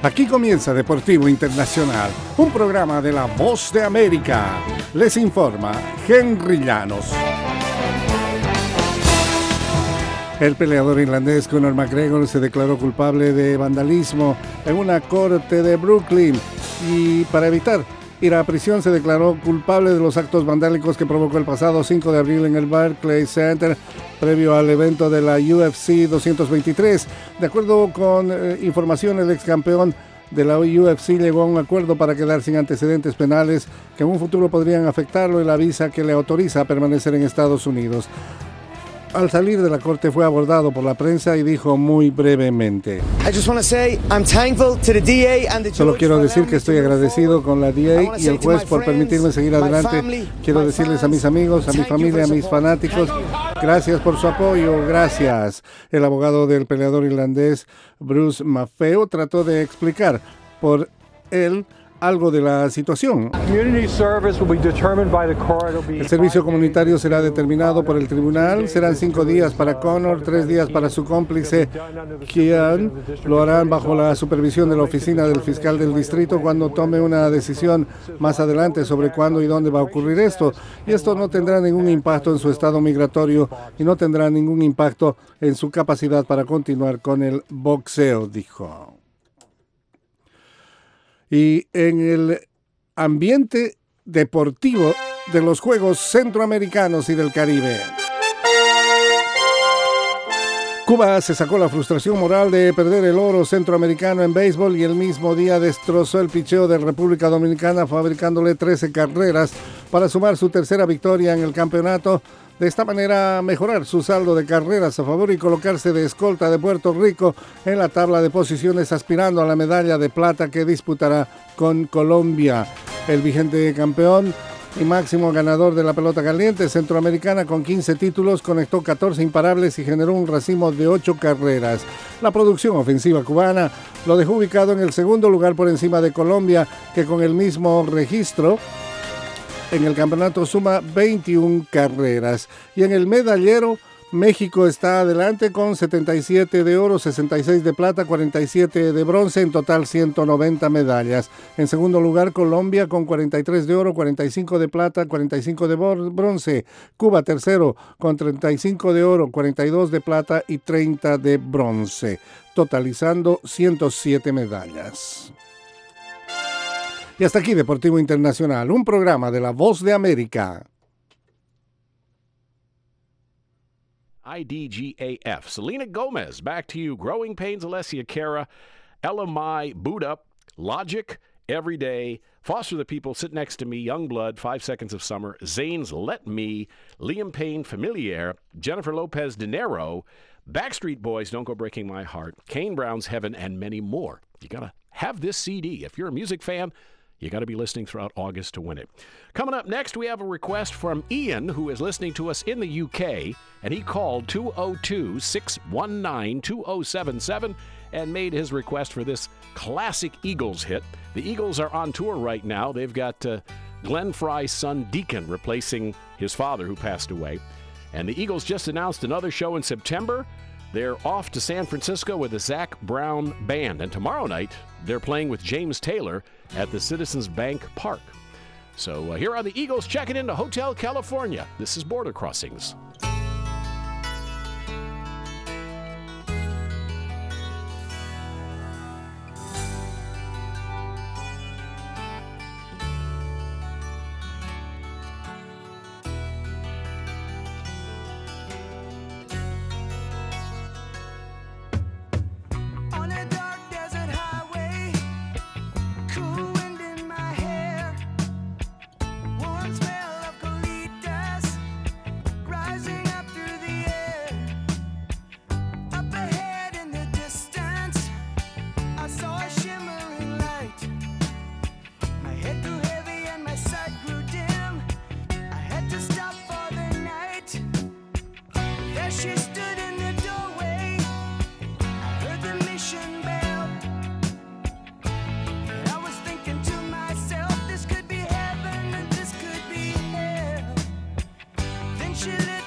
Aquí comienza Deportivo Internacional, un programa de La Voz de América. Les informa Henry Llanos. El peleador irlandés Conor McGregor se declaró culpable de vandalismo en una corte de Brooklyn y para evitar ir a prisión se declaró culpable de los actos vandálicos que provocó el pasado 5 de abril en el Barclays Center previo al evento de la UFC 223. De acuerdo con información, el ex campeón de la UFC llegó a un acuerdo para quedar sin antecedentes penales que en un futuro podrían afectarlo y la visa que le autoriza a permanecer en Estados Unidos. Al salir de la corte fue abordado por la prensa y dijo muy brevemente: solo quiero decir que estoy agradecido con la DA y el juez por permitirme seguir adelante. Quiero decirles a mis amigos, a mi familia, a mis fanáticos, gracias por su apoyo, gracias. El abogado del peleador irlandés Bruce Maffeo trató de explicar por él algo de la situación. El servicio comunitario será determinado por el tribunal. Serán 5 días para Conor, 3 días para su cómplice Kian. Lo harán bajo la supervisión de la oficina del fiscal del distrito cuando tome una decisión más adelante sobre cuándo y dónde va a ocurrir esto. Y esto no tendrá ningún impacto en su estado migratorio y no tendrá ningún impacto en su capacidad para continuar con el boxeo, dijo. Y en el ambiente deportivo de los Juegos Centroamericanos y del Caribe, Cuba se sacó la frustración moral de perder el oro centroamericano en béisbol y el mismo día destrozó el picheo de República Dominicana fabricándole 13 carreras para sumar su tercera victoria en el campeonato. De esta manera mejorar su saldo de carreras a favor y colocarse de escolta de Puerto Rico en la tabla de posiciones aspirando a la medalla de plata que disputará con Colombia. El vigente campeón y máximo ganador de la pelota caliente centroamericana con 15 títulos conectó 14 imparables y generó un racimo de 8 carreras. La producción ofensiva cubana lo dejó ubicado en el segundo lugar por encima de Colombia, que con el mismo registro en el campeonato suma 21 carreras. Y en el medallero, México está adelante con 77 de oro, 66 de plata, 47 de bronce, en total 190 medallas. En segundo lugar, Colombia con 43 de oro, 45 de plata, 45 de bronce. Cuba tercero con 35 de oro, 42 de plata y 30 de bronce, totalizando 107 medallas. Y hasta aquí Deportivo Internacional, un programa de La Voz de América. IDGAF. Selena Gomez, back to you. Growing Pains, Alessia Cara, LMI, Boot Up, Logic, Everyday, Foster the People, Sit Next to Me, Youngblood, 5 Seconds of Summer, Zane's Let Me, Liam Payne, Familiar, Jennifer Lopez, Dinero, Backstreet Boys, Don't Go Breaking My Heart, Kane Brown's Heaven, and many more. You gotta have this CD. If you're a music fan, you got to be listening throughout August to win it. Coming up next, we have a request from Ian, who is listening to us in the UK, and he called 202-619-2077 and made his request for this classic Eagles hit. The Eagles are on tour right now. They've got Glenn Frey's son, Deacon, replacing his father, who passed away. And the Eagles just announced another show in September. They're off to San Francisco with the Zac Brown Band. And tomorrow night, they're playing with James Taylor at the Citizens Bank Park. So here are the Eagles checking into Hotel California. This is Border Crossings. She's